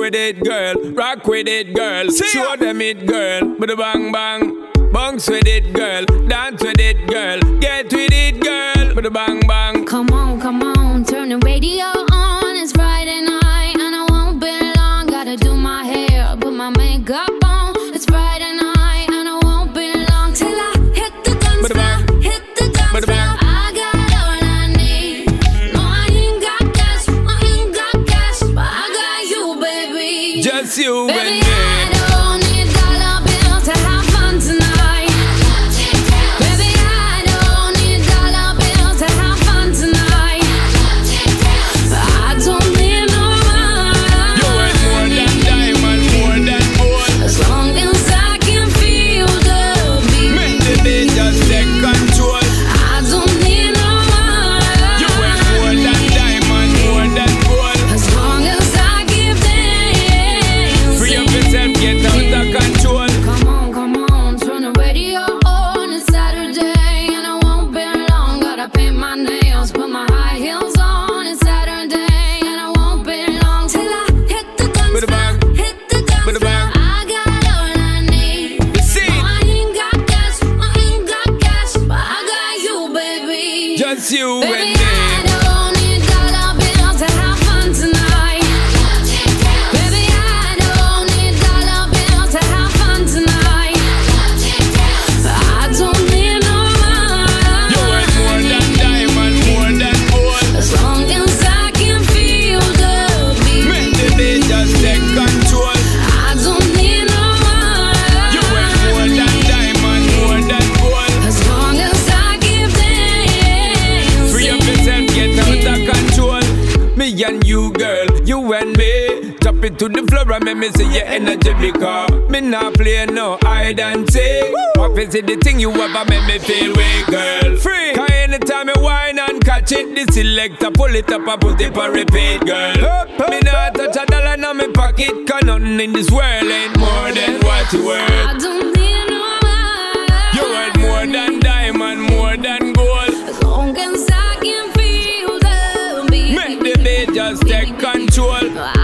with it, girl. Rock with it, girl. Show them it, girl. With a bang bang. Bounce with it, girl. Dance with it, girl. Get with it, girl. With a bang bang. Come on, turn the radio on. It's Friday night and I won't be long. Gotta do my hair, put my makeup on. It's Friday night and I won't be long till I hit the dance floor, hit the dance floor. I got all I need. No, I ain't got cash, but I got you, baby. Just you Baby, and me. I don't need dollar bills to have fun tonight. Baby, I don't need dollar bills to have fun tonight. I don't need no money. You worth more than diamond, more than gold. As long as I can feel the beat. Make the beat just take control. I don't need no money. You worth more than diamond, more than gold. As long as I give them. Free up yourself, get out of control. Come on, turn the radio on. It's Saturday and I won't be long. Gotta paint my nails, put my high heels on. It's Saturday and I won't be long till I hit the dance With a bang. floor, hit the dance With a floor. bang. I got all I need. See? No, I ain't got cash, but I got you, baby. Just you Baby, and me. I don't need dollar bills to have fun tonight. Baby, I don't need dollar bills to have fun tonight. I don't need no money. You worth more than diamond, more than gold. As long as I can feel the beat. Make the beat just take control. I don't need no money. You worth more than diamond, more than gold. As long as I give them. Free up yourself, get out of control. Me and you, girl, you and me. Drop it to the floor and make me see your energy because me not play no hide and seek. What is it the thing you ever make me feel way, girl? Free. Cause anytime you whine and catch it, the selector pull it up and put it on repeat, girl. Me not touch a dollar in my pocket, cause nothing in this world ain't more than what you worth. I don't need no money. You worth more than diamond, more than gold. As long as I can feel the beat. Make the beat just take control.